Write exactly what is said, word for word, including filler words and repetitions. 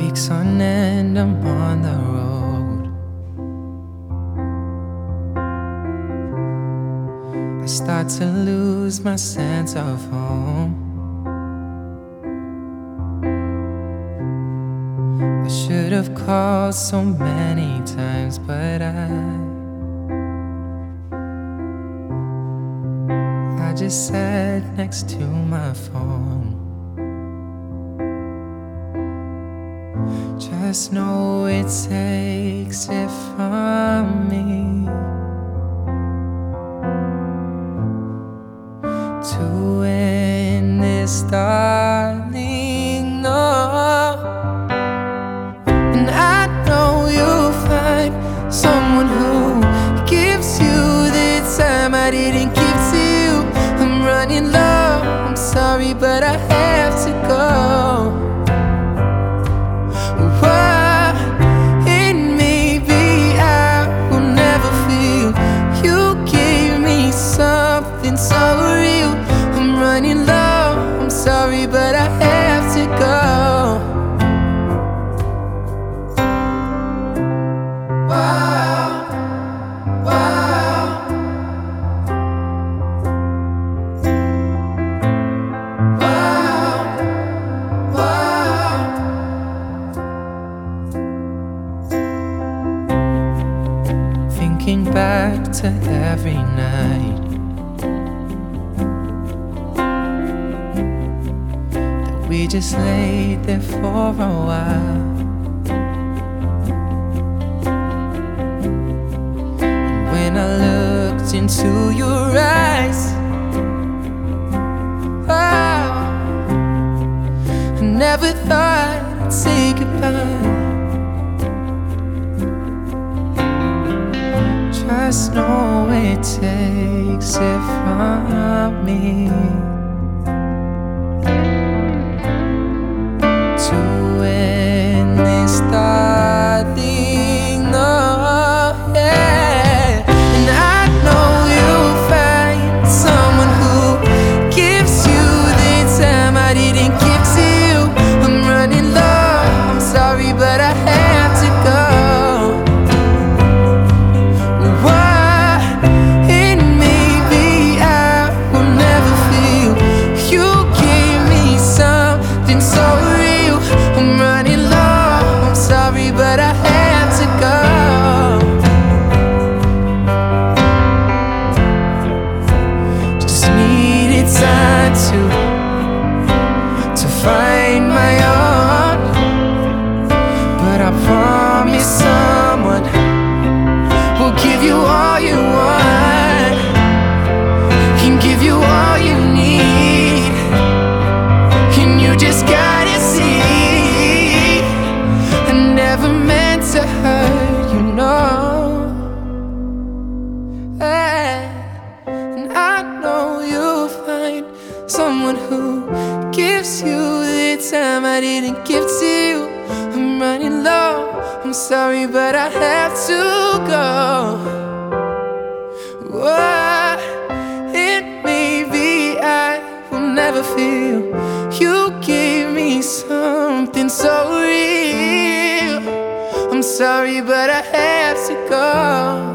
Weeks on end, I'm on the road. I start to lose my sense of home. I should have called so many times, but I I just sat next to my phone. Just know it takes it from me to end this, darling, no. And I know you'll find someone who gives you the time I didn't give to you. I'm running low, I'm sorry, but I have to go. So real, I'm running low, I'm sorry, but I have to go. Wow, wow, wow, wow. Thinking back to every night we just laid there for a while. And when I looked into your eyes, wow, I never thought I'd say goodbye. Just know it takes it from me to end this, darling, no, yeah. And I know you'll find someone who gives you the time I didn't give to you. I'm running low, I'm sorry, but I have to go. Why? And maybe I will never feel. You gave me something so real. I'm running low, I'm sorry, but I have to go. Just needed time to To find my own. But I promise someone will give you all you want, can give you all you need. And you just gotta see, to hurt, you know. Hey. And I know you'll find someone who gives you the time I didn't give to you. I'm running low, I'm sorry, but I have to go. Whoa. And maybe I will never feel. You gave me something so real. I'm sorry, but I have to go.